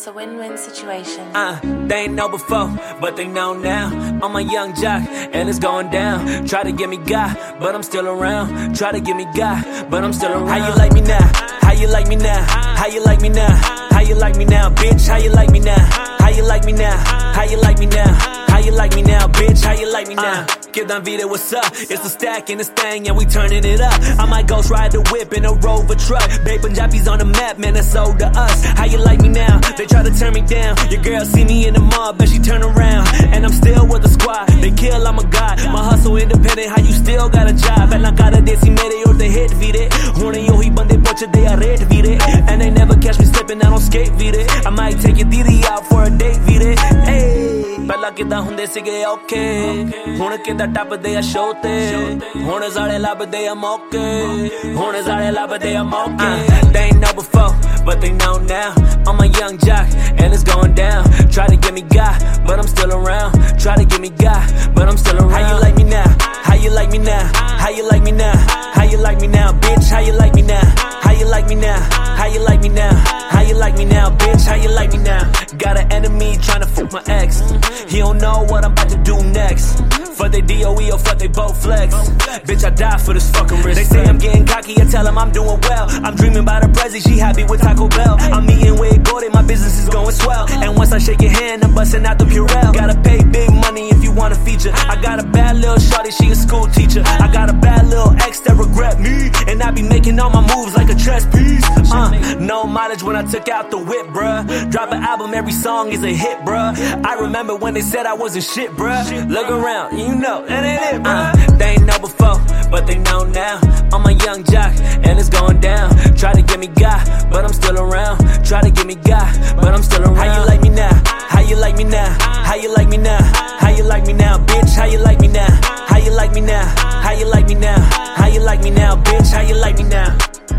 a win-win situation. They ain't know before, but they know now. I'm a young jock, and it's going down. Try to get me got, but I'm still around. Try to get me got, but I'm still around. How you like me now? How you like me now? How you like me now? How you like me now, bitch? How you like me now? How you like me now? How you like me now? How you like me now, bitch? How you like me now? Kidan Vida, what's up? It's a stack in this thing, yeah, we turning it up. I might ghost ride the whip in a Rover truck. Babe, Punjabi's on the map, man, that's sold to us. How you like me now? They try to turn me down. Your girl see me in the mall, but she turn around. And I'm still with the squad. They kill, I'm a god. My hustle independent, how you still got a job? And I got a desi mere or they hit vide. Hone yo hi bande poche they are red vide. And they never catch me slipping, I don't skate vide. I might take your didi out for a date vide. Hey. ਪਹਿਲਾਂ ਕਿਦਾਂ ਹੁੰਦੇ ਸੀਗੇ ਔਖੇ ਹੁਣ ਕਿਦਾਂ ਟੱਪਦੇ ਆ show ਤੇ ਹੁਣ ਜ਼ਾਲੇ ਲੱਭਦੇ ਆ ਮੌਕੇ ਹੁਣ ਜ਼ਾਲੇ ਲੱਭਦੇ ਆ ਮੌਕੇ They ain't know before, but they know now. I'm a young jock, and it's going down. Try to get me got, but I'm still around. Try to get me got, but I'm still around. How you like me now? How you like me now? How you like me now? How you like me now, bitch? How you like me now? How you like me now? How you like me now? How you like me now, bitch? How you like me now? Got an enemy trying to fuck my ex. He don't know what I'm about to do next. For they DOE or for they both flex. Bitch, I die for this fucking respect. They say I'm getting cocky, I tell them I'm doing well. I'm dreaming about a Prezi, she happy with Taco Bell. I'm eating with Gordon, my business is going swell. And once I shake your hand, I'm busting out the Purell. Gotta pay big money if you want a feature. I got a bad little shorty, she a school teacher. I got a bad little ex that regret me. And I be making all my moves like a chess piece. No mileage when I took out the whip, bruh. Drop an album, every song is a hit, bruh. I remember when they said I wasn't shit, bruh. Look around, you know, that ain't it, bruh. They ain't know before, but they know now. I'm a young jock, and it's going down. Try to get me got, but I'm still around. Try to get me got, but I'm still around. How you like me now? How you like me now? How you like me now? How you like me now, bitch? How you like me now? How you like me now? How you like me now? How you like me now, bitch? How you like me now?